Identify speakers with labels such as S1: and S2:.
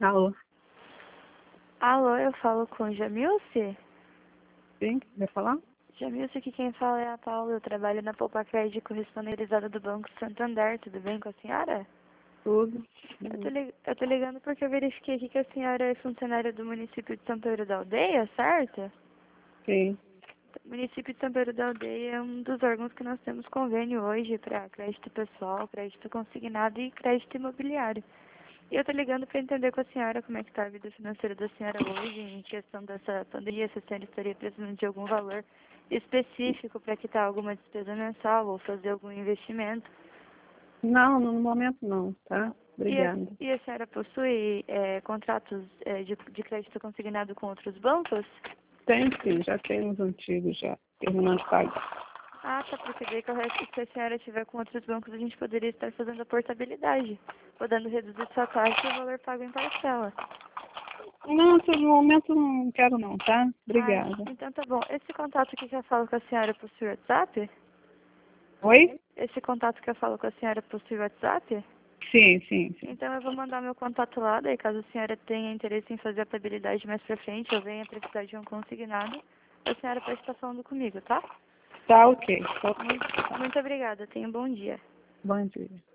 S1: Alô?
S2: Alô, eu falo com Jamilce?
S1: Sim, quer falar?
S2: Jamilce, aqui quem fala é a Paula. Eu trabalho na Poupa Crédito corresponderizada do Banco Santander. Tudo bem com a senhora?
S1: Tudo.
S2: Eu tô ligando porque eu verifiquei aqui que a senhora é funcionária do município de São Pedro da Aldeia, certo?
S1: Sim.
S2: O município de São Pedro da Aldeia é um dos órgãos que nós temos convênio hoje para crédito pessoal, crédito consignado e crédito imobiliário. E eu tô ligando para entender com a senhora como é que tá a vida financeira da senhora hoje, em questão dessa pandemia, se a senhora estaria precisando de algum valor específico para quitar alguma despesa mensal ou fazer algum investimento.
S1: Não, no momento não, tá?
S2: E a,
S1: Obrigada.
S2: e a senhora possui contratos de crédito consignado com outros bancos?
S1: Tem sim, já tem uns antigos já, terminando de pagar.
S2: Ah, tá, porque daí se a senhora tiver com outros bancos, a gente poderia estar fazendo a portabilidade, podendo reduzir sua taxa e o valor pago em parcela.
S1: Não, no momento não quero não, tá?
S2: Ah,
S1: Obrigada.
S2: então tá bom. Esse contato que eu falo com a senhora possui WhatsApp?
S1: Oi?
S2: Esse contato que eu falo com a senhora possui WhatsApp?
S1: Sim, sim, sim.
S2: Então eu vou mandar meu contato lá, daí caso a senhora tenha interesse em fazer a portabilidade mais pra frente ou venha precisar de um consignado, a senhora pode estar falando comigo, tá?
S1: Tá ok.
S2: Muito obrigada. Tenha um bom dia.
S1: Bom dia.